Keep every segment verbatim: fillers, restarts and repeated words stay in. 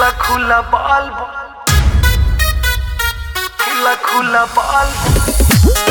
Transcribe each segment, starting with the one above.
खुला खुला बाल खुला खुला बाल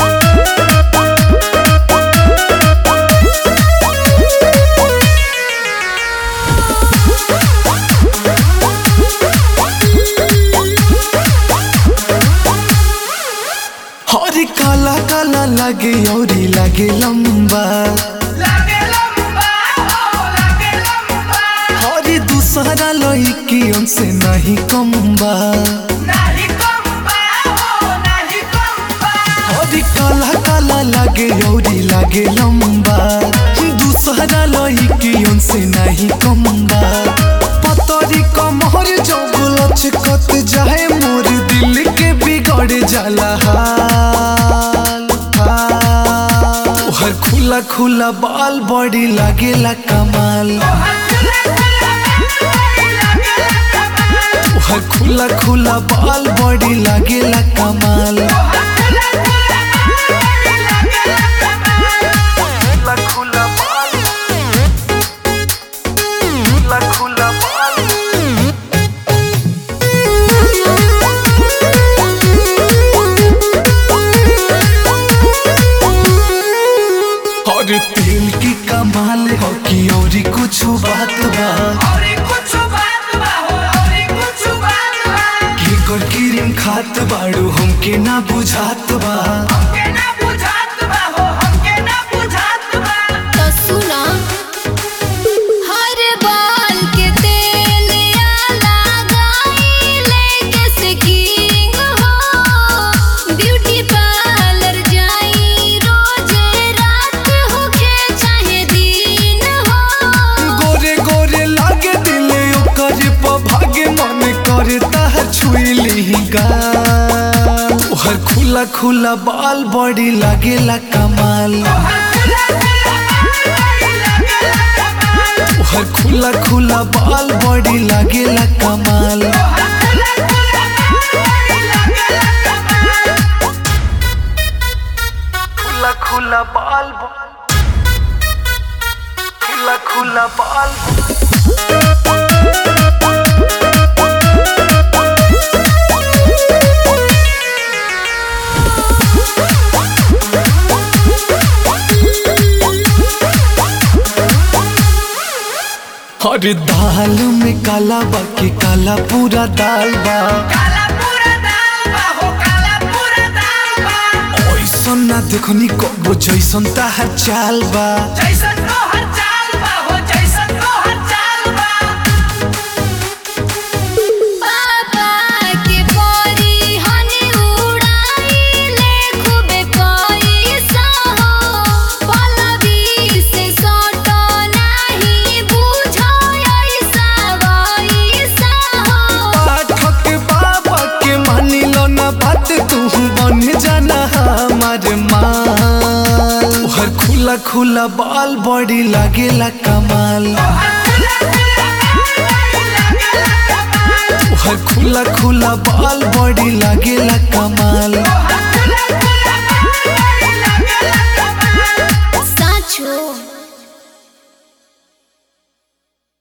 हरी काला काला लगे औरी लगे लंबा लागे लंबा हो लागे लंबा हरी दूसरा लड़की उनसे नहीं कम्बा नहीं कम्बा हो नहीं कम्बा हरी काला काला लगे औरी लगे लंबा दूसरा लड़की उनसे नहीं कम्बा पतरी कमर जब लचकत जाए मोर दिल के बिगड़ जाला हाल तोहर खुला खुला बाल बड़ी लागेला कमाल तोहर खुला खुला बाल बड़ी लागेला कमाल खुला खुला बाल खुला खुला बाल और तेल की कमाल हो कि और कुछ बात बा और कुछ बात बा हो और कुछ बात बा की कर क्रीम खात बाड़ू हमके ना बुझात बा हमके ना बुझात बा हो हमके ना बुझात बा तो सुना हर बाल के तेल या लगाइले कैसे किंग हो ब्यूटी पार्लर जाई रोज रात होके चाहे दिन हो गोरे गोरे लागे दिले ओकर प भागे मन करे ताहर छुईली गाल तोहर खुला खुला बाल बड़ी लागेला कमाल तोहर खुला खुला बाल बड़ी लागेला कमाल खुला खुला बाल खुला खुला बाल हर दाल में काला बाकी काला पूरा दाल बा काला पूरा दाल बा हो काला पूरा दाल बा ओइसन ना देखनी कबो जैसन ताहर चाल बा जैसन तोहर चाल बा हो जैसन तोहर चाल बा पापा के परी हनी उड़ाइले खूबे पैसा हो पलवी से सटो नहीं बुझो ऐसा वैसा हो पाठक बाबा के मानी लो ना बात तू बन जाना हमार माल तोहर खुला खुला बाल बड़ी लागेला कमाल तोहर खुला खुला बाल बड़ी लागेला कमाल